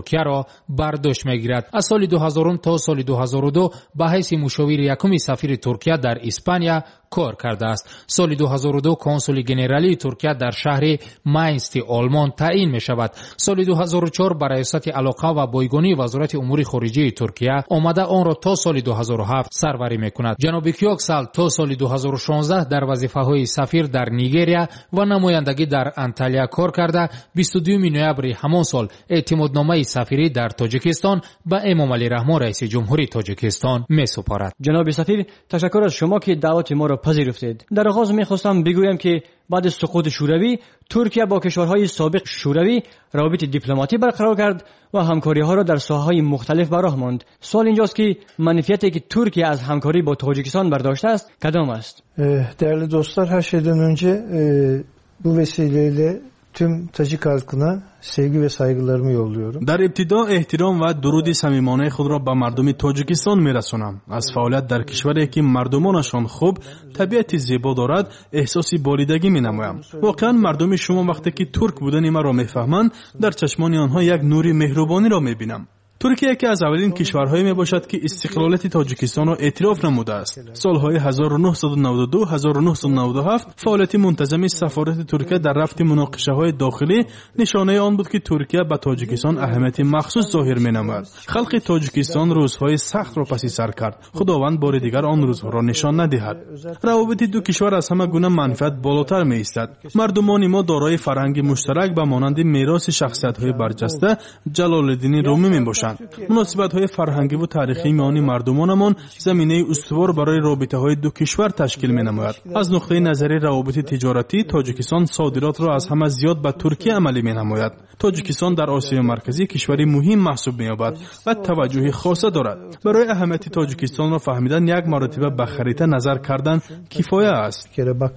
ترکیه را بر دوش میگیرد. از سال 2000 تا سال 2002 به حیث مشاور یکم سفیر ترکیه در اسپانیا کار کرده است. سال 2002 کنسول ژنرالی ترکیه در شهر ماینست آلمان تعیین می شود. سال 2004 به ریاست علاقه و بایگانی وزارت امور خارجه ترکیه آمده آن را تا سال 2007 سروری می کند. جناب کیوکسل تا سال 2016 در وظیفه های سفیر در نیگریا و نمایندگی در انتالیا کار کرده. 22 نوامبر همان سال اعتمادنامه سفیری در تاجیکستان به امام علی رحمان رئیس جمهوری تاجیکستان می سپارد. جناب سفیر، تشکر از شما که دعوت ما را پذیرفتید. در آغاز می‌خواستم بگویم که بعد از سقوط شوروی ترکیه با کشورهای سابق شوروی روابط دیپلماتی برقرار کرد و همکاری‌ها را در ساحه‌های مختلف به راه ماند. سوال اینجاست که منفیتی که ترکیه از همکاری با تاجیکستان برداشته است کدام است؟ Değerli dostlar, her şeyden önce bu vesileyle tüm Tacik halkına sevgi ve saygılarımı yolluyorum. در ابتدا احترام و درود صمیمانه خود را به مردم تاجیکستان میرسانم. از فعالیت در کشوری که مردمانشان خوب، طبیعت زیبا دارد، احساس بالیدگی مینمایم. واقعا مردم شما وقتی که ترک بودن ما را میفهمند، در چشمان آنها یک نور مهربانی را میبینم. ترکیه که از اولین کشورهایی می باشد که استقلالیت تاجیکستان را اعتراف نموده است. سالهای 1992 1997 فعالیت منتظم سفارت ترکیه در رفع مناقشه‌های داخلی نشانه آن بود که ترکیه به تاجیکستان اهمیت مخصوص ظاهر می‌نماید. خلق تاجیکستان روزهای سخت را پس سر کرد. خداوند بار دیگر آن روزها را نشان ندهد. روابط دو کشور از همه گونه منفعت بالاتر می‌ایستد. مردمان ما دارای فرهنگ مشترک به مانند میراث شخصیت‌های برجسته جلال‌الدین رومی می‌باشند. مناسبت‌های فرهنگی و تاریخی میان مردمانمان زمینه استوار برای رابطه‌های دو کشور تشکیل می‌نماید. از نقطه نظر روابط تجارتی تاجیکستان صادرات را از همه زیاد به ترکیه عملی می‌نماید. تاجیکستان در آسیا مرکزی کشوری مهم محسوب می‌یابد و توجه خاصه دارد. برای اهمیت تاجیکستان را فهمیدن یک مرتبه به خریطه نظر کردن کفایه است.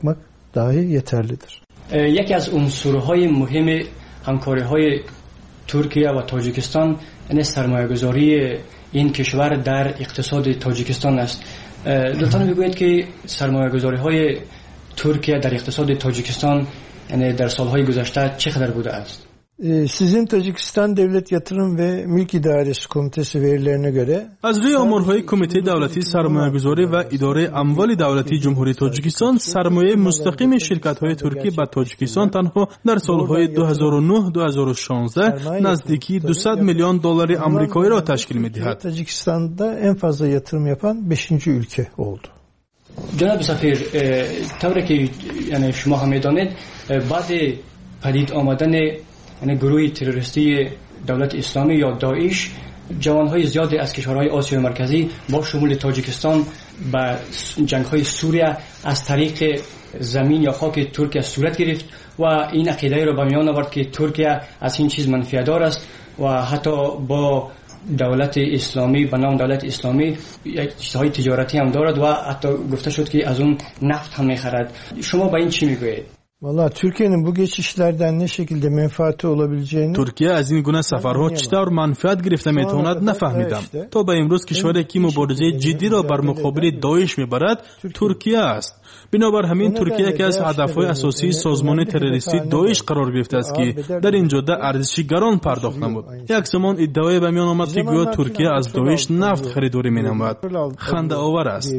یکی از عنصرهای مهم همکاری‌های ترکیه و تاجیکستان این سرمایه‌گذاری این کشور در اقتصاد تاجیکستان است. لطفاً بگویید که سرمایه‌گذاری‌های ترکیه در اقتصاد تاجیکستان یعنی در سالهای گذشته چقدر بوده است؟ Sizin Tacikistan Devlet Yatırım ve Mülk İdaresi Komitesi verilerine göre از روی آمارهای کمیته دولتی سرمایه‌گذاری و اداره اموال دولتی جمهوری تاجیکستان سرمایه مستقیم شرکت‌های ترکی به تاجیکستان تنها در سالهای 2009-2016 نزدیکی 200 میلیون دلار آمریکایی را تشکیل می‌دهد. Tacikistan'da en fazla yatırım yapan 5. ülke oldu. جناب سفیر، طوری که یعنی شما هم می‌دانید بعد پدید آمدن یعنی گروه تروریستی دولت اسلامی یا داعش جوانهای زیادی از کشورهای آسیا مرکزی با شمول تاجیکستان به جنگ‌های سوریه از طریق زمین یا خاک ترکیه صورت گرفت و این عقیده را به میان آورد که ترکیه از این چیز منفعت‌دار است و حتی با دولت اسلامی به نام دولت اسلامی یک چیزهای تجارتی هم دارد و حتی گفته شد که از اون نفت هم می‌خرد. شما به این چی میگویید؟ Vallahi Türkiye'nin bu geçişlerden ne şekilde menfaati olabileceğini ترکیه از این گونه سفرها چطور منفعت گرفته میتواند نفهمیدم. تا به امروز کشوری که مبارزه جدی را بر مقابل داعش میبرد ترکیه است. بنابر همین ترکیه که از هدفهای اساسی سازمان تروریستی داعش قرار گرفته است که در این جاده ارزشی گران پرداخت نمود. یک زمان ادعای به میان آمد که گویا ترکیه از داعش نفت خریداری مینماید. خنده آور است.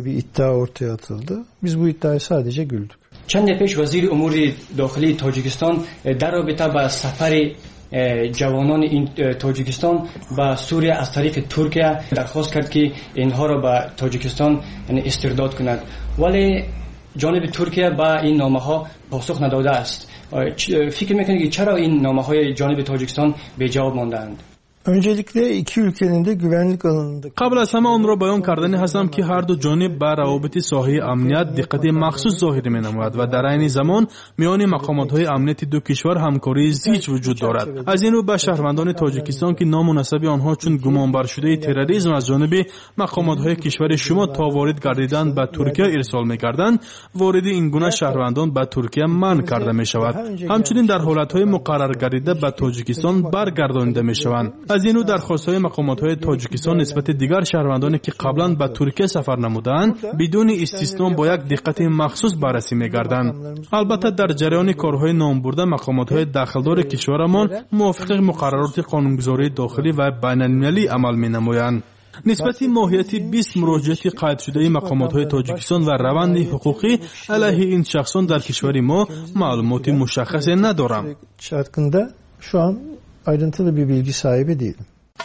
Biz bu iddiaya sadece güldük. چند پیش وزیر امور داخلی تاجیکستان در رابطه با سفر جوانان این تاجیکستان به سوریه از طریق ترکیه درخواست کرد که اینها را به تاجیکستان استرداد کند، ولی جانب ترکیه به این نامه ها پاسخ نداده است. فکر میکنید که چرا این نامه های جانب تاجیکستان به جواب ماندند؟ Öncelikle iki ülkenin de güvenlik alanında قبل از همه آن را بیان کردن هستم که هر دو جانب بر روابط ساحه امنیت دقت مخصوص ظاهر می‌نماید و در عین زمان میان مقامات‌های امنیتی دو کشور همکاری زیج وجود دارد. از این رو به شهروندان تاجیکستان که نامناسب آنها چون گمانبر شده تروریسم از جانب مقامات‌های کشور شما تا وارد گردیدن به ترکیه ارسال می‌کردند، وارد این گونه شهروندان به ترکیه منع کرده می‌شود. همچنین در حالت‌های مقرر گردیده به تاجیکستان برگردانیده می‌شوند. از از این رو درخواست‌های مقامات‌های تاجیکستان نسبت دیگر شهروندانی که قبلا به ترکیه سفر نمودند بدون استثنا با یک دقت مخصوص بررسی می‌گردند. البته در جریان کارهای نام برده مقامات‌های داخلدار کشورمان موافق مقررات قانونگذاری داخلی و بین‌المللی عمل می‌نمایند. نسبت ماهیت 20 مراجعه قید شده مقامات‌های تاجیکستان و روند حقوقی علیه این شخصان در کشور ما معلومات مشخصی ندارم. hakkında şu an ayrıntılı bir bilgi sahibi değilim.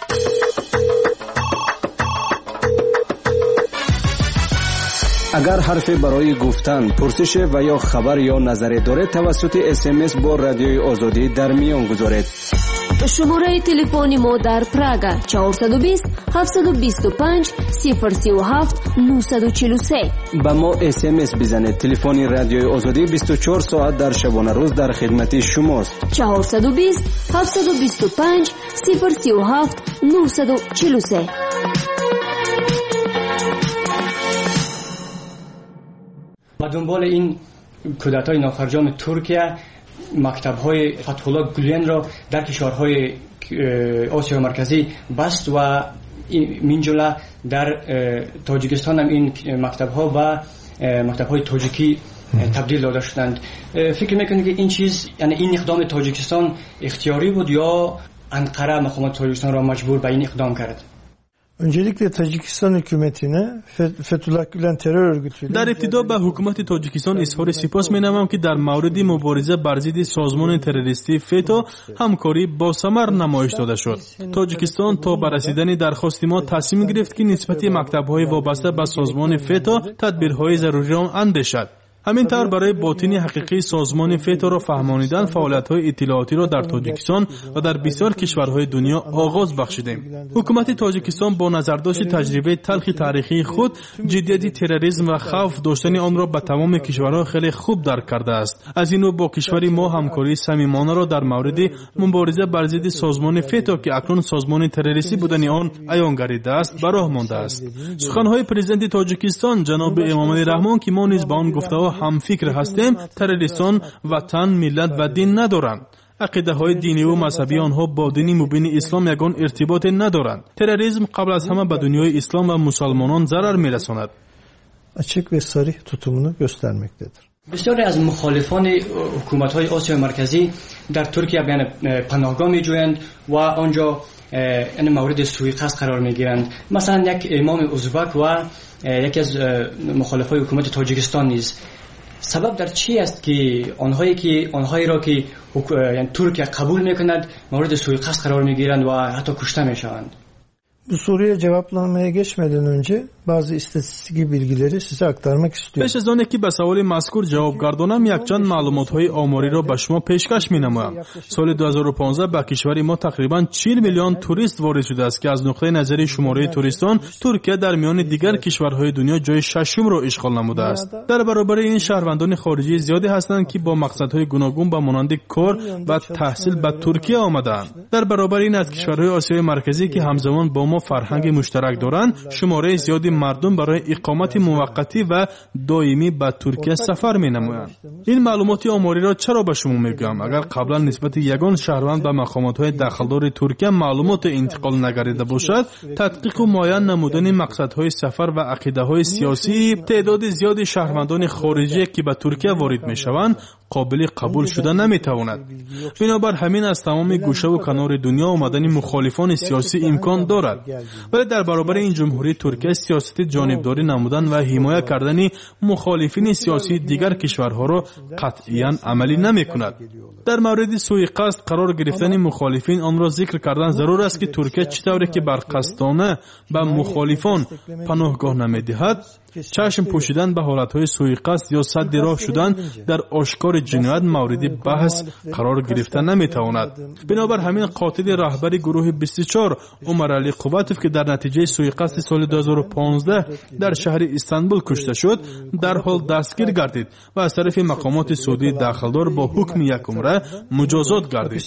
اگر حرفی برای گفتن، پرسش و یا خبر یا نظری دارید توسط SMS با رادیوی آزادی در میان گذارید. شماره تلفن ما در پراگ 420 725 037 943. با ما SMS بزنید. تلفن رادیوی آزادی 24 ساعت در شبانه روز در خدمت شماست. 420 725 037 943. با دنبال این کودتای نافرجام ترکیه مکتب‌های فتح الله گولن را در کشورهای آسیا مرکزی بست و من جمله در تاجیکستان هم این مکتب‌ها و مکتب‌های تاجیکی تبدیل داده شدند. فکر می‌کنید که این چیز، یعنی این eقدام تاجیکستان اختیاری بود یا انقره مقامات تاجیکستان را مجبور به این اقدام کرد؟ Öncelikle Tacikistan hükümetine Fethullah Gülen terör örgütüyle در ابتدا به حکومت تاجیکستان اظهار سپاس می‌نمایم که در مورد مبارزه بر ضد سازمان تروریستی فتا همکاری با ثمر نمایش داده شد. تاجیکستان تا به رسیدن درخواست ما تصمیم گرفت که نسبت مکتب‌های وابسته به سازمان فتا تدبیرهای ضروری را اندیشد. همین طور برای باطنی حقیقی سازمان فتا را فهمانیدن فعالیت‌های اطلاعاتی را در تاجیکستان و در بسیار کشورهای دنیا آغاز بخشیدیم. حکومت تاجیکستان با نظرداشت تجربه تلخ تاریخی خود جدیت تروریسم و خوف داشتن آن را به تمام کشورها خیلی خوب درک کرده است. از این رو با کشور ما همکاری صمیمانه را در مورد مبارزه بر ضد سازمان فتا که اکنون سازمان تروریستی بودن آن عیان گردیده است به راه مانده است. سخن‌های پرزیدنت تاجیکستان جناب امامعلی رحمان که ما نیز با آن گفته هم فکر هستیم، تروریستان وطن، ملت و دین ندارند. عقیده های دینی و مذهبی آنها با دین مبین اسلام یگان ارتباط ندارند. تروریسم قبل از همه به دنیای اسلام و مسلمانان ضرر میرساند. açık ve sarih tutumunu göstermektedir. بسیاری از مخالفان حکومت‌های آسیا مرکزی در ترکیه پناهگاه می‌جویند و آنجا این مورد سوء قصد قرار می‌گیرند. مثلا یک امام ازبک و یکی از مخالفای حکومت تاجیکستان نیز. سبب در چی است که آنهایی را که یعنی ترکیه قبول می‌کند مورد سوء قصد قرار می‌گیرند و حتی کشته می‌شوند؟ Bu soruya cevaplanmaya geçmeden önce bazı istatistik bilgileri size aktarmak istiyorum. پیش از آنکه که به سوال مذکور جواب گردانم یکچند معلومات‌های آماری را به شما پیشکش می‌نمایم. سال 2015 به کشور ما تقریباً 40 میلیون توریست وارد شده است که از نقطه نظری شماره توریستان ترکیه در میان دیگر کشورهای دنیا جای ششم را اشغال نموده است. در برابر این شهروندان خارجی زیادی هستند که با مقصدهای گوناگون به مانند کار و تحصیل به ترکیه آمدند. در برابر این از کشورهای آسیای مرکزی که همزمان با ما فرهنگ مشترک دارند شماره زیادی مردم برای اقامت موقتی و دائمی به ترکیه سفر می‌نمایند. این معلومات آماری را چرا به شما میگم؟ اگر قبلا نسبت یگان شهروند به مقامات‌های داخلدار ترکیه معلومات انتقال نگردیده باشد، تدقیق و معین نمودن مقصدهای سفر و عقیده‌های سیاسی تعداد زیاد شهروندان خارجی که به ترکیه وارد می‌شوند قابل قبول شده نمی‌تواند. بنابر همین از تمام گوشه و کنار دنیا آمدن مخالفان سیاسی امکان دارد. ولی در برابر این جمهوری ترکیه سیاست جانبداری نمودن و حمایت کردن مخالفین سیاسی دیگر کشورها را قطعاً عملی نمی‌کند. در مورد سوء قصد قرار گرفتن مخالفین آن را ذکر کردن ضرور است که ترکیه چطوری که بر قصدانه به مخالفان پناهگاه نمی‌دهد، چشم پوشیدن به حالتهای سوء قصد یا سد راه شدن در آشکار جنایت مورد بحث قرار گرفتن نمی‌تواند. بنابر همین قاتل رهبر گروه 24 عمرعلی قوتوف که در نتیجه سوء قصد سال 2015 در شهر استانبول کشته شد در حال دستگیر گردید و از طرف مقامات سعودی داخلدار با حکم یک عمره مجازات گردید.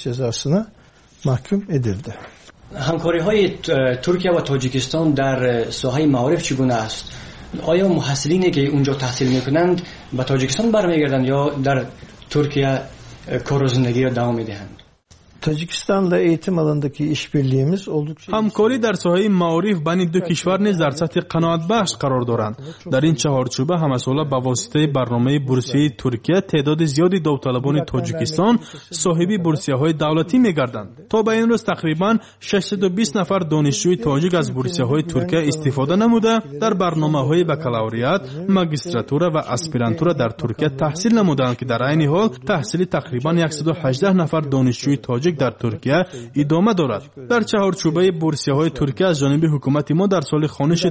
محکوم edildi. همکاری‌های ترکیه و تاجیکستان در ساحه معارف چگونه است؟ آیا محصلینی که اونجا تحصیل میکنند به تاجیکستان برمیگردند یا در ترکیه کار و زندگی را دوام میدهند؟ Таҷикистонла eğitim alanındaki işbirliğimiz oldukça ҳамкорӣ дар соҳаи маориф байни ду кишвар низ дар сатҳи қаноатбахш қарор доранд. дар ин чаҳорчӯба ҳамасола ба воситаи барномаи бурсияи Туркия теъдоди зиёди довталабони Тоҷикистон соҳиби бурсияҳои давлатӣ мегарданд. то ба ин рӯз тақрибан 620 нафар донишҷӯи тоҷик аз бурсияҳои Туркия истифода намуда дар барномаҳои бакалавриат, магистратура ва аспирантура дар Туркия таҳсил намуданд, ки дар айни ҳол таҳсили тақрибан 118 нафар донишҷӯи тоҷик дар Туркия идома дорад. дар чаҳорчӯбаи бурсияҳои Туркия аз ҷониби ҳукумати мо дар соли хониши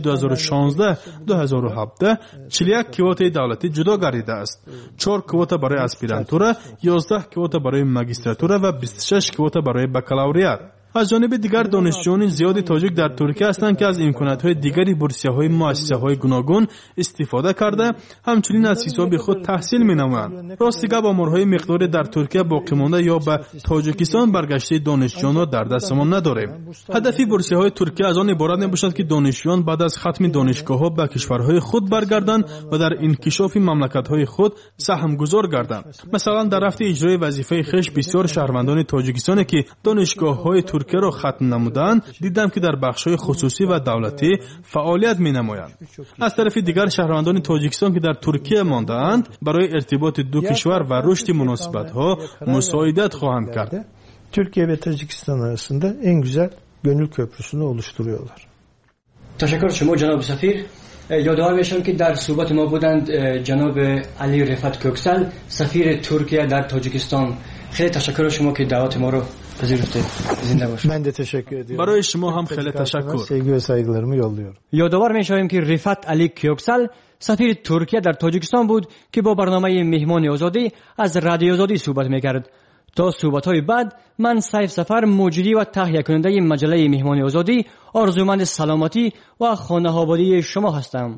2016-2017 41 квотаи давлатӣ ҷудо гардидааст. 4 квота барои аспирантура, 11 квота барои магистратура ва 26 квота барои бакалавриат. аз ҷониби дигар донишҷӯёни зиёди тоҷик дар Туркия ҳастанд, ки аз имкониятҳои дигари бурсияҳои муассисаҳои гуногун истифода карда, ҳамчунин аз ҳисоби худ таҳсил менамоянд. рости гап оморҳои миқдоре дар Туркия боқимонда ё ба Тоҷикистон баргаштаи донишҷӯёнро дар дастамон надорем. ҳадафи бурсияҳои Туркия аз он иборат мебошад, ки донишҷӯён баъд аз хатми донишгоҳҳо ба кишварҳои худ баргарданд ва дар инкишофи мамлакатҳои худ саҳмгузор гарданд. масалан, дар рафти иҷрои вазифаи хеш бисёр шаҳрвандони Тоҷикистоне, ки донишгоҳҳои Туркияро хатм намуданд, дидам, ки дар бахшҳои хусусӣ ва давлатӣ фаъолият менамоянд. аз тарафи дигар шаҳрвандони Тоҷикистон, ки дар Туркия мондаанд, барои иртиботи ду кишвар ва рушди муносибатҳо мусоидат хоҳанд кард. Türkiye ve Tacikistan arasında en güzel gönül köprüsünü oluşturuyorlar. تشکر شما جناب سفیر. یادآور میشم که در صحبت ما بودند جناب علی رفعت کوکسل سفیر ترکیه در تاجیکستان. خیلی تشکر شما که دعوت ما رو پذیرفتید. زنده باشید. Ben de teşekkür ediyorum. برای شما هم خیلی تشکر. Sevgi ve saygılarımı yolluyorum. یادآور میشویم که رفعت علی کوکسل سفیر ترکیه در تاجیکستان بود که با برنامه مهمان آزادی از رادیو آزادی صحبت میکرد. تا صحبت‌های بعد من سیف سفر مجری و تهیه کننده مجله مهمان آزادی آرزومند سلامتی و خانه‌آبادی شما هستم.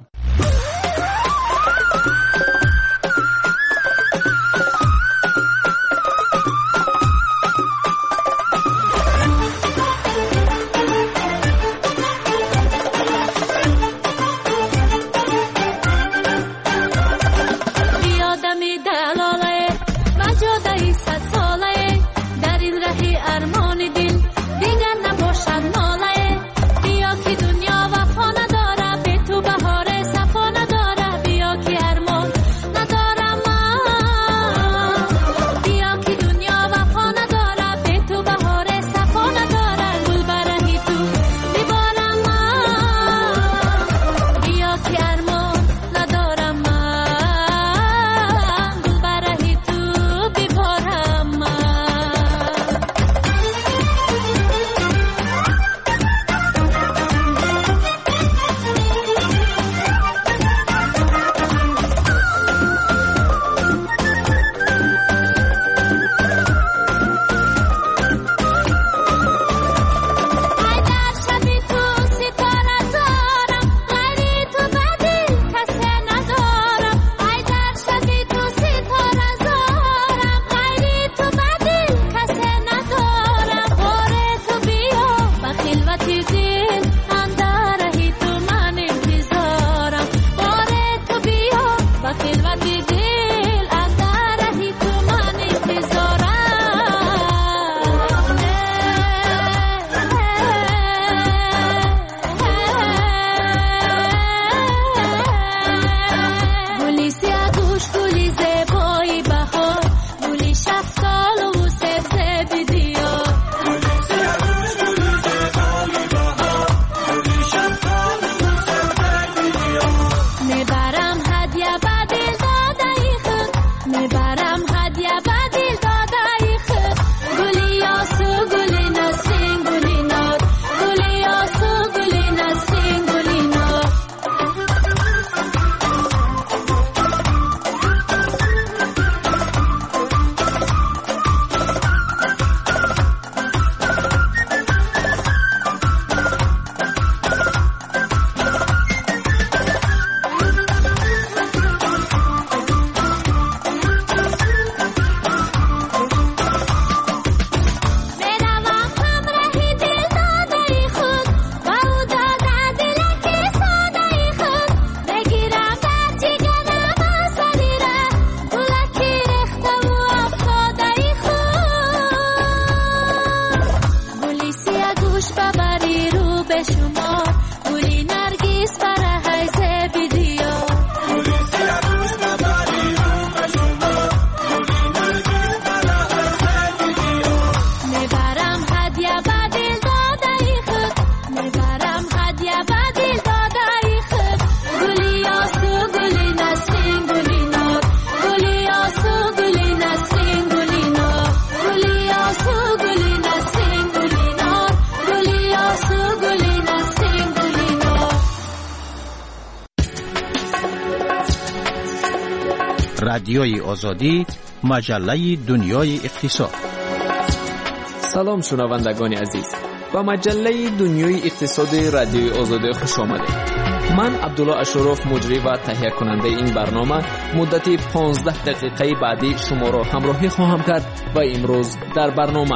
رادیوی آزادی، مجله دنیای اقتصاد. سلام شنوندگان عزیز، با مجله دنیای اقتصاد رادیوی آزادی خوش آمدید. من عبدالله اشرف مجری و تهیه کننده این برنامه مدت 15 دقیقه بعدی شما را همراهی خواهم کرد و امروز در برنامه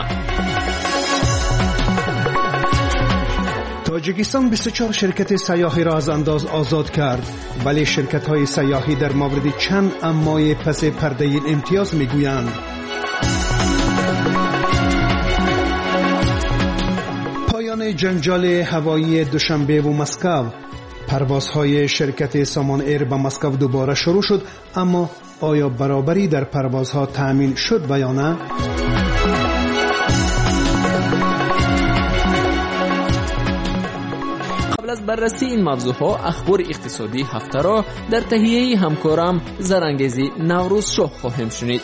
تاجیکستان 24 شرکت سیاحی را از انداز آزاد کرد، ولی شرکت‌های سیاحی در مورد چند امای پس پرده این امتیاز می‌گویند. پایان جنجال هوایی دوشنبه و مسکو. پروازهای شرکت سامان ایر به مسکو دوباره شروع شد، اما آیا برابری در پروازها تأمین شد و یا نه؟ قبل از بررسی این موضوعها اخبار اقتصادی هفته را در تهیه همکارم زرانگیزی نوروز شاه خواهیم شنید.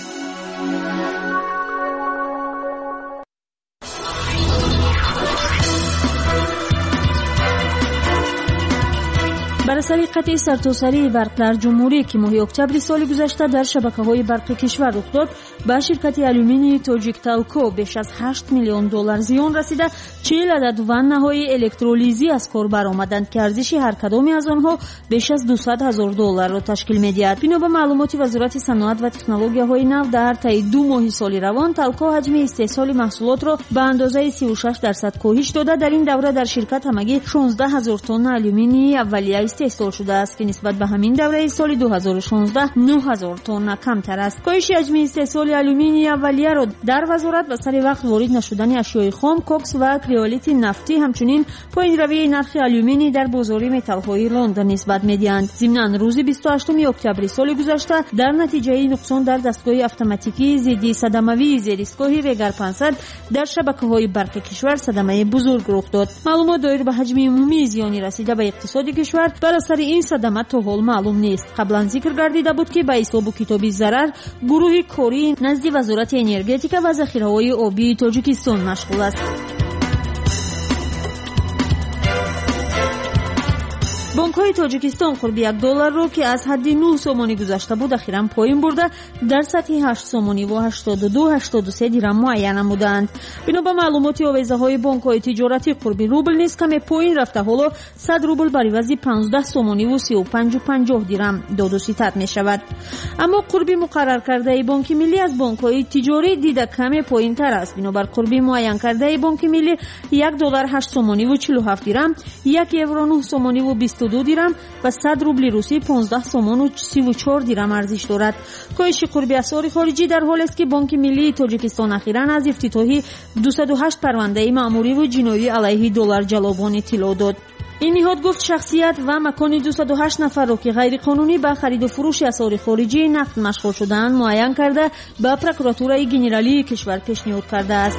بر اثر قطع سرتاسری برق در جمهوری که ماه اکتبر سال گذشته در شبکه‌های برق کشور رخ داد، به شرکت آلومینی توجیکتالکو بیش از 8 میلیون دلار زیان رسیده. 40 عدد وانه‌های الکترولیزی از کار برآمدند که ارزش هر کدام از آنها بیش از 200,000 دلار را تشکیل می‌دهد. بنا به معلومات وزارت صنعت و تکنولوژی‌های نو، در طی 2 ماه سال روان تالکو حجم استحصال محصولات را به اندازه 36% کاهش داده. در این دوره در شرکت همگی 16000 تن آلومینی اولیه استحصال شده است که نسبت به همین دوره سال 2016 9000 تن کمتر است. کاهش حجم استحصال آلومینی اولیه را در وزارت به سر وقت وارد نشدن اشیاء خام، کوکس و کریولیت نفتی، همچنین پایین روی نرخ آلومینی در بازار متال‌های لندن نسبت می‌دهند. ضمناً روز 28 اکتبر سال گذشته در نتیجه نقصان در دستگاه اتوماتیکی ضد صدمه‌ای زیرایستگاه وگر 500 در شبکه‌های برق کشور صدمه بزرگ رخ داد. معلومات دایر به حجم عمومی زیانی رسیده به اقتصاد کشور بر اثر این صدمه تا حال معلوم نیست. قبلا ذکر گردیده بود که به حساب و کتاب ضرر گروه کاری نزد وزارت انرژتیک و ذخیره‌های آبی تاجیکستان مشغول است. بانک‌های تاجیکستان قرب $1 را که از حد 9 سومانی گذشته بود اخیراً پایین برده در سطح 8 سومانی و 82-83 درهم معین نمودند. بنا به معلومات آویزه‌های بانک‌های تجارتی قرب روبل نیز کمی پایین رفته، حالا 100 روبل بر عوض 15 سومانی و 35.50 درهم داد و ستد می‌شود. اما قرب مقرر کرده بانک ملی از بانک‌های تجاری دیده کمی پایین‌تر است. بنا بر قرب معین کرده بانک ملی $1 8 سومانی و 47 درهم، €1 9 سومانی و 22 درهم و 100 روبل روسی 15 سومون و 34 درهم ارزش دارد. کاهش قرب اسعار خارجی در حالی است که بانک ملی تاجیکستان اخیراً از افتتاحی 208 پرونده مأموری و جنایی علیه دلار جلابان اطلاع داد. این نهاد گفت شخصیت و مکان 208 نفر را که غیر قانونی به خرید و فروش اسعار خارجی نفت مشغول شدند معین کرده به پروکراتورای گنرالی کشور پیشنهاد کرده است.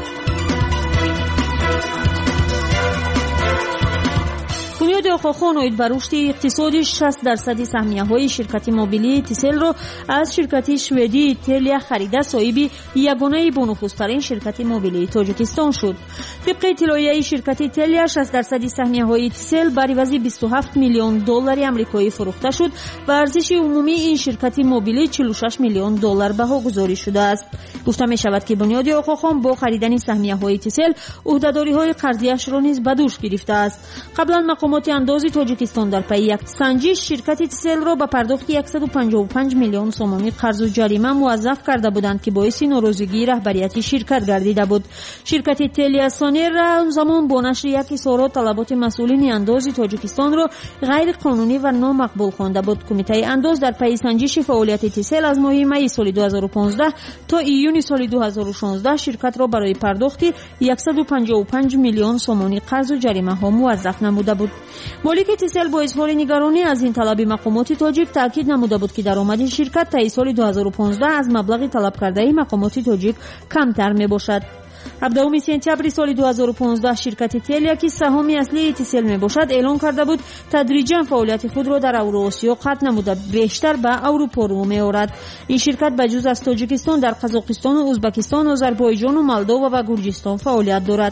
بنیاد آقاخان اومید بر رشد اقتصادی 60% سهمیه‌های شرکت موبیلی تیسل را از شرکت شوئدی تلیا خریده صاحب یگانه بونخوسترین شرکت موبیلی تاجیکستان شد. طبق اطلاعیه شرکت تلیا 60% سهمیه‌های تیسل بر عوض 27 میلیون دلار آمریکایی فروخته شد و ارزش عمومی این شرکت موبیلی 46 میلیون دلار بها گذاری شده است. گفته می شود که بنیاد آقاخان با خریدن سهمیه‌های تیسل عهده‌داری‌های قرضی‌اش را نیز به دوش گرفته است. قبلا مقامات اندازی تاجیکستان در پی یک سنجش شرکت تیسل را به پرداخت 155 میلیون سومانی قرض و جریمه موظف کرده بودند که باعث ناراضگی رهبریت شرکت گردیده بود. شرکت تلیا سانر را زمان با نشر یک اظهارات طلبات مسئولین اندازی تاجیکستان را غیر قانونی و نامقبول خوانده بود. کمیته انداز در پی سنجش فعالیت تیسل از ماه می سال 2015 تا ایون سال 2016 شرکت را برای پرداخت 155 میلیون سومانی قرض و جریمه ها موظف نموده بود. مالک تیسل با اظهار نگرانی از این طلب مقامات تاجیک تاکید نموده بود که درآمد شرکت تا سال 2015 از مبلغ طلب کرده مقامات تاجیک کمتر می باشد. 17 سپتامبر سال 2015 شرکت تلیا که سهام اصلی تیسل می باشد اعلام کرده بود تدریجا فعالیت خود را در اوراسیا قطع نموده بیشتر به اروپا رو می آورد. این شرکت بجز از تاجیکستان در قزاقستان و ازبکستان، آذربایجان و مولداوا و گرجستان فعالیت دارد.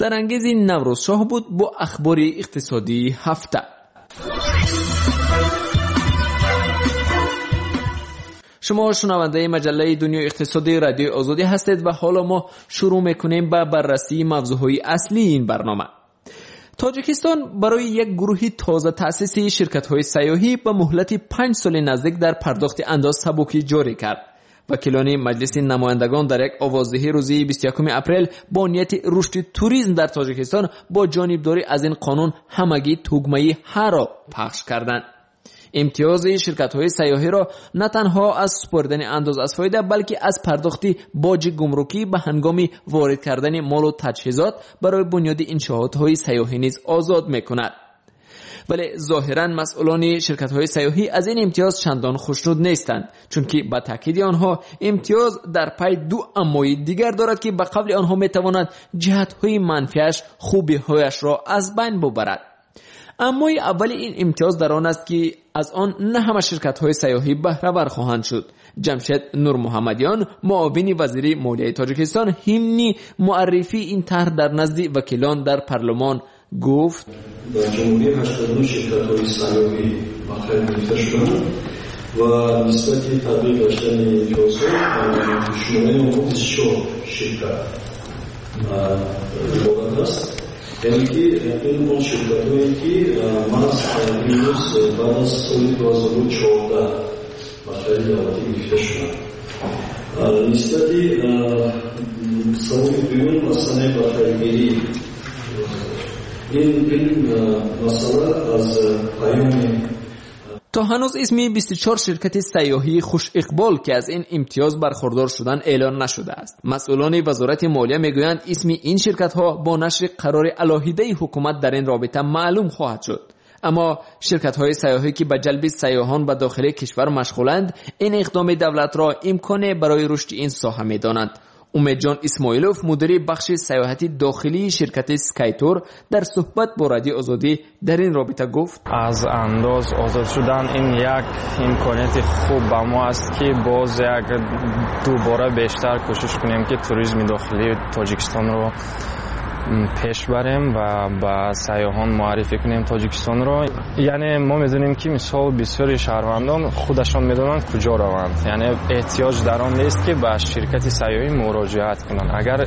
سرانگیز نوروز شاه بود با اخبار اقتصادی هفته. شما شنونده مجله دنیای اقتصادی رادیوی آزادی هستید و حالا ما شروع میکنیم به بررسی موضوعهای اصلی این برنامه. تاجیکستان برای یک گروهی تازه تأسیسی شرکت‌های سیاحی به مهلت 5 سال نزدیک در پرداخت انداز سبکی جاری کرد. وکیلان مجلس نمایندگان در یک آوازدهی روزی 21 اپریل با نیت رشد توریسم در تاجیکستان با جانبداری از این قانون همگی تگمه ها را پخش کردند. امتیاز شرکت‌های سیاحی را نه تنها از سپردن انداز از فایده بلکه از پرداخت باج گمرکی به هنگام وارد کردن مال و تجهیزات برای بنیاد انشاءات‌های سیاحی نیز آزاد می‌کند. ولی ظاهراً مسئولان شرکت‌های سیاحی از این امتیاز چندان خوشنود نیستند، چون که با تاکید آنها امتیاز در پی دو اموی دیگر دارد که به قبل آنها می‌تواند جهت‌های منفیش خوبی‌هایش را از بین ببرد. اما اول این امتیاز در آن است که از آن نه همه شرکت‌های سیاحی بهره ور خواهند شد. جمشید نور محمدیان معاون وزیر مالیه تاجیکستان همین معرفی این طرح در نزد وکیلان در پارلمان گفت: در جمهوری 89 شرکت‌های سیاحی بهره گرفته شدند و نسبت تطبیق داشتن امتیازها شماره 24 شرکت واقع است. یعنی که این اون شرکت‌هایی که امروز بعد از سال 2014 بهره دولتی گرفته شدند. نسبت سوال دوم مسئله بهره‌گیری این مسئله از پیام تا هنوز اسمی 24 شرکت سیاحی خوش اقبال که از این امتیاز برخوردار شدن اعلان نشده است. مسئولان وزارت مالیه میگویند اسم این شرکت ها با نشر قرار علاهیده حکومت در این رابطه معلوم خواهد شد. اما شرکت های سیاحی که به جلب سیاحان به داخل کشور مشغولند این اقدام دولت را امکان برای رشد این ساحه میدانند. امیدجان اسماعیلوف مدیر بخش سیاحتی داخلی شرکت سکایتور در صحبت با رادیو آزادی در این رابطه گفت: از انداز آزاد شدن این یک امکانیت خوب به ما است که باز یک دوباره بیشتر کوشش کنیم که توریسم داخلی تاجیکستان رو پیش بریم و با سیاحان معرفی کنیم تاجیکستان رو. یعنی ما میدونیم که مثال بسیاری شهروندان خودشان میدونن کجا روند، یعنی احتیاج در آن نیست که به شرکت سیاحی مراجعت کنن. اگر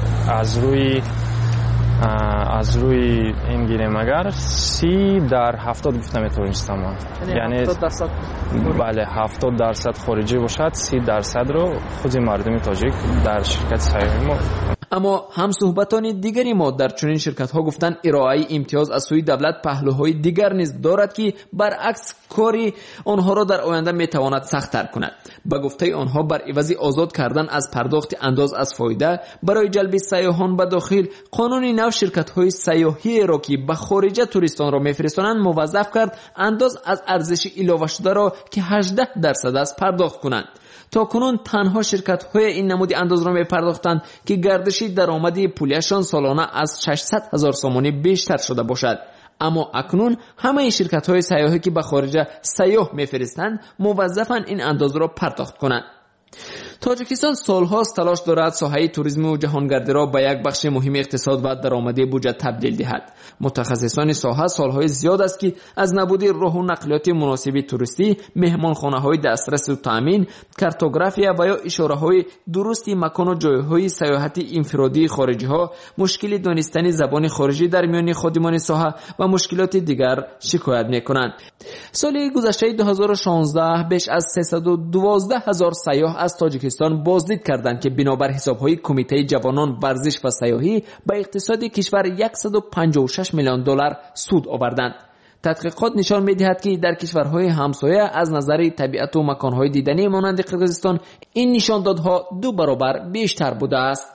از روی این گیریم اگر 30 در 70 گفتم میتونستم، یعنی بله 70% خارجی باشد 30% رو خود مردم تاجیک در شرکت سیاحی ما. اما هم صحبتان دیگری ما در چنین شرکت ها گفتن ارائه امتیاز از سوی دولت پهلوهای دیگر نیز دارد که برعکس کاری آنها را در آینده میتواند سخت‌تر کند. به گفته آنها بر عوض آزاد کردن از پرداخت انداز از فایده برای جلب سیاحان به داخل، قانون نو شرکت های سیاحی را که به خارج توریستان را میفرستانند موظف کرد انداز از ارزش اضافه شده را که 18% است پرداخت کنند. تا کنون تنها شرکت‌های این نمود انداز را می‌پرداختند که گردش درآمد پولیشان سالانه از 600,000 سومانی بیشتر شده باشد. اما اکنون همه شرکت‌های سیاحی که به خارج سیاح می‌فرستند موظفند این انداز را پرداخت کنند. تاجیکستان سالهاست تلاش دارد ساحه توریسم و جهانگردی را به یک بخش مهم اقتصاد و درآمدی بودجه تبدیل دهد. متخصصان ساحه سالهای زیاد است که از نبود راه و نقلیات مناسب توریستی، مهمانخانه‌های دسترس و تامین، کارتوگرافیا و یا اشاره‌های درستی مکان و جایهای سیاحتی انفرادی خارجی‌ها، مشکل دانستن زبان خارجی در میان خادمان ساحه و مشکلات دیگر شکایت می‌کنند. سال گذشته 2016 بیش از 312,000 سیاح از تاجیکستان بازدید کردند که بنابر حساب‌های کمیته جوانان ورزش و سیاحی به اقتصاد کشور 156 میلیون دلار سود آوردند. تحقیقات نشان می‌دهد که در کشورهای همسایه از نظر طبیعت و مکان‌های دیدنی مانند قرقیزستان این نشاندادها 2 برابر بیشتر بوده است.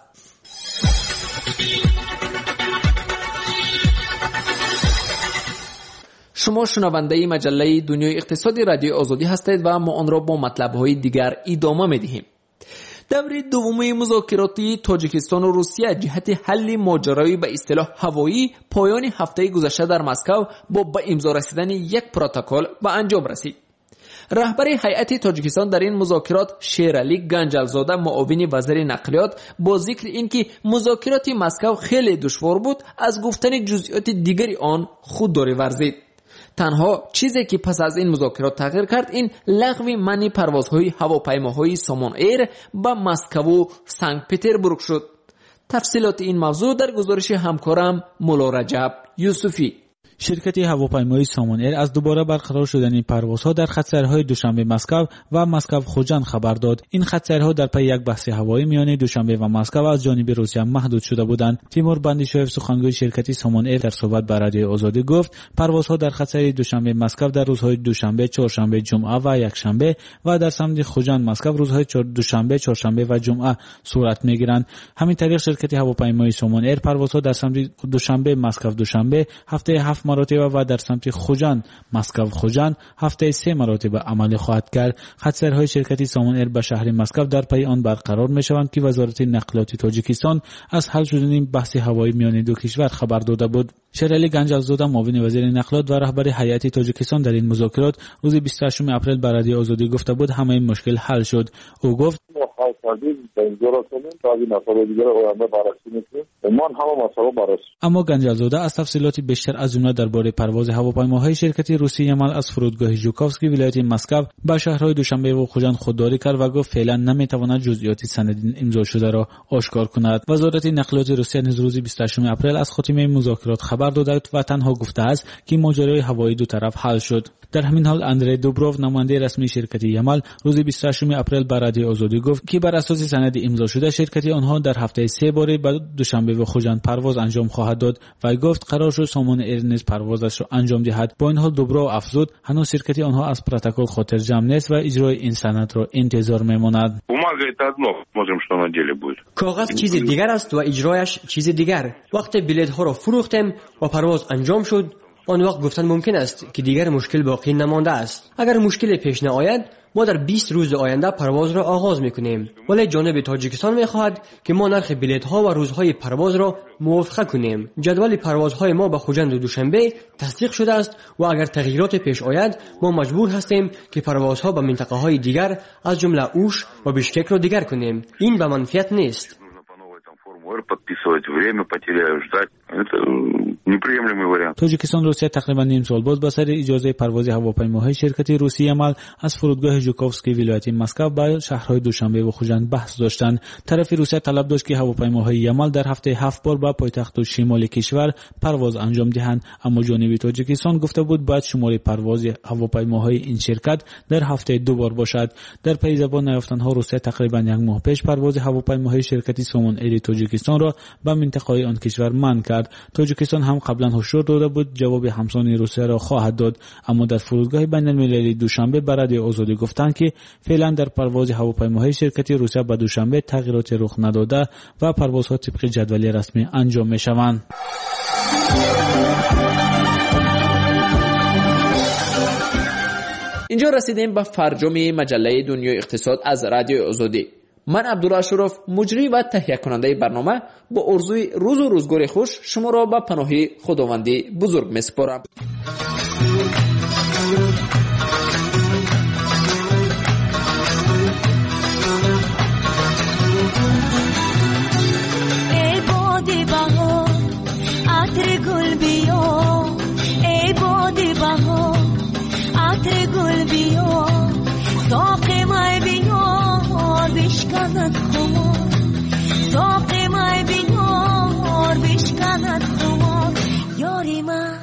شما شنونده مجله دنیای اقتصادی رادیو آزادی هستید و ما آن را با مطلب‌های دیگر ادامه می‌دهیم. دور دوم مذاکراتی تاجیکستان و روسیه جهت حل ماجرای به اصطلاح هوایی پایان هفته گذشته در مسکو با به امضا رسیدن یک پروتکل به انجام رسید. رهبر هیئت تاجیکستان در این مذاکرات شیرعلی گنجلزاده معاون وزیر نقلیات با ذکر اینکه مذاکرات مسکو خیلی دشوار بود از گفتن جزئیات دیگری آن خودداری ورزید. تنها چیزی که پس از این مذاکرات تغییر کرد این لغو منع پروازهای هواپیماهای سامان ایر به مسکو و سنت پترزبورگ شد. تفصیلات این موضوع در گزارش همکارم مولا رجب یوسفی. شرکت هواپیمایی سامان ایر از دوباره برقرار شدن پروازها در خط‌سیرهای دوشنبه مسکو و مسکو خوجند خبر داد. این خط‌سیرها در پی یک بحث هوایی میان دوشنبه و مسکو از جانب روسیه محدود شده بودند. تیمور بندیشویف سخنگوی شرکت سامان ایر در صحبت با رادیوی آزادی گفت پروازها در خط‌سیر دوشنبه مسکو در روزهای دوشنبه، چهارشنبه، جمعه و یکشنبه و در سمت خوجند مسکو روزهای دوشنبه، چهارشنبه و جمعه صورت میگیرند. همین طریق شرکت هواپیمایی سامان ایر پروازها در سمت دوشنبه مسکو دوشنبه هفته 7 مراتب و در سمت خوجند مسکو خوجند هفته 3 مراتب عمل خواهد کرد. خط‌سیرهای شرکت سامان ایر به شهر مسکو در پی آن برقرار میشوند که وزارت نقلیات تاجیکستان از حل شدن بحث هوایی میان دو کشور خبر داده بود. شیرعلی گنجلزاده معاون وزیر نقلیات و رهبر هیئت تاجیکستان در این مذاکرات روز 28 اپریل به رادیوی آزادی گفته بود همه مشکل حل شد. او گفت اما گنجلزاده از تفصیلات بیشتر از جمله درباره پرواز هواپیماهای شرکت روسی یمال از فرودگاه ژوکوفسکی ولایت مسکو به شهرهای دوشنبه و خوجند خودداری کرد و گفت فعلا نمیتواند جزئیات سند امضا شده را آشکار کند. وزارت نقلیات روسیه نیز روز 28 اپریل از خاتمه مذاکرات خبر داده و تنها گفته است که ماجرای هوایی دو طرف حل شد. در همین حال اندری دوبروف نماینده رسمی شرکت یمال روز 28 اپریل به رادیوی آزادی گفت که بر اساس سند امضا شده شرکت آنها در هفته 3 باره به دوشنبه و خوجند پرواز انجام خواهد داد و گفت قرار شد سامان ایر نیز پروازش را انجام دهد. با این حال دوبروف افزود هنوز شرکت آنها از پروتکل خاطر جمع نیست و اجرای این سند را انتظار میماند. کاغذ چیز دیگر است و اجرایش چیز دیگر. وقت بلیط ها را فروختیم و پرواز انجام شد آن وقت گفتن ممکن است که دیگر مشکل باقی نمانده است. اگر مشکل پیش نیاید ما در 20 روز آینده پرواز را آغاز میکنیم، ولی جانب تاجیکستان میخواهد که ما نرخ بلیط ها و روزهای پرواز را موافقه کنیم. جدول پروازهای ما به خوجند و دوشنبه تصدیق شده است و اگر تغییرات پیش آید ما مجبور هستیم که پروازها به منطقه های دیگر از جمله اوش و بیشکک را دیگر کنیم. این به منفعت نیست. تاجیکستان روسیه تقریبا نیم سال بعد با سر اجازه پرواز هواپیماهای شرکت روسی یمال از فرودگاه ژوکوفسکی ولایت مسکو به شهرهای دوشنبه و خوجند بحث داشتند. طرف روسیه طلب داشت که هواپیماهای یمال در هفته 7 بار به پایتخت و شمال کشور پرواز انجام دهند، اما جانب تاجیکستان گفته بود باید شماره پرواز هواپیماهای این شرکت در هفته 2 بار باشد. در پی زبان نیافتنها روسیه تقریبا یک ماه پیش پرواز هواپیماهای شرکت سامان ایر تاجیکستان را به منطقه آن کشور منع کرد. تاجیکستان هم قبلا هشدار داده بود جواب همسان روسیه را خواهد داد، اما در فرودگاه بین‌المللی دوشنبه به رادیوی آزادی گفتند که فعلا در پرواز هواپیماهای شرکت روسیه به دوشنبه تغییرات رخ نداده و پروازها طبق جدول رسمی انجام می‌شوند. اینجا رسیدیم به فرجام مجله دنیای اقتصاد از رادیوی آزادی. من عبدالله اشرف مجری و تهیه کننده برنامه با آرزوی روز و روزگار خوش شما را به پناه خداوندی بزرگ میسپارم. ای باد بهار عطر گل بیا، ای باد بهار عطر گل بیا، ساق مای بیا بشکند خمار، ساق مای بیار بشکند خمار یاری من.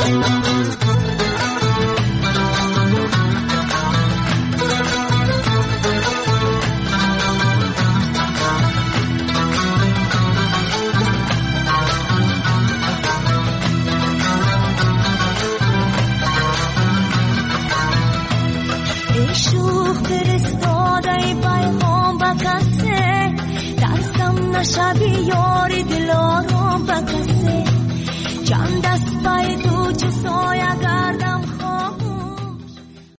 ای شوخ فرستاده پیغام به کسی، دستم نشبی یاری دلارم به کسی، چند دست پیدا